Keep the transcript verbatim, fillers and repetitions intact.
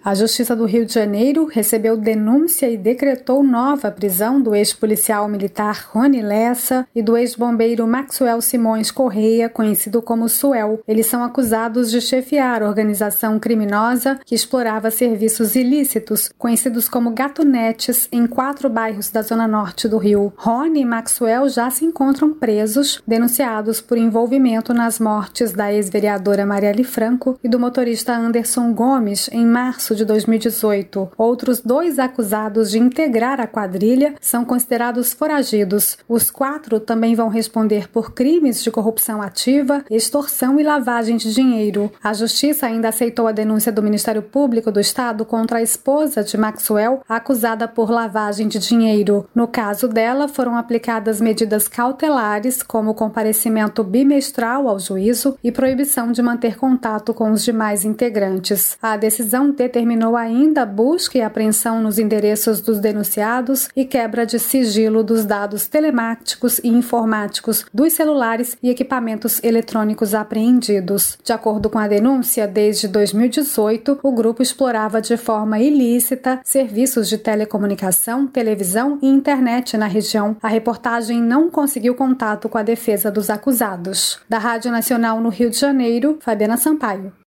A Justiça do Rio de Janeiro recebeu denúncia e decretou nova prisão do ex-policial militar Rony Lessa e do ex-bombeiro Maxwell Simões Correia, conhecido como Suel. Eles são acusados de chefiar organização criminosa que explorava serviços ilícitos, conhecidos como gatunetes, em quatro bairros da zona norte do Rio. Rony e Maxwell já se encontram presos, denunciados por envolvimento nas mortes da ex-vereadora Marielle Franco e do motorista Anderson Gomes em março de dois mil e dezoito. Outros dois acusados de integrar a quadrilha são considerados foragidos. Os quatro também vão responder por crimes de corrupção ativa, extorsão e lavagem de dinheiro. A Justiça ainda aceitou a denúncia do Ministério Público do Estado contra a esposa de Maxwell, acusada por lavagem de dinheiro. No caso dela, foram aplicadas medidas cautelares, como comparecimento bimestral ao juízo e proibição de manter contato com os demais integrantes. A decisão determinou ainda a busca e apreensão nos endereços dos denunciados e quebra de sigilo dos dados telemáticos e informáticos dos celulares e equipamentos eletrônicos apreendidos. De acordo com a denúncia, desde dois mil e dezoito, o grupo explorava de forma ilícita serviços de telecomunicação, televisão e internet na região. A reportagem não conseguiu contato com a defesa dos acusados. Da Rádio Nacional no Rio de Janeiro, Fabiana Sampaio.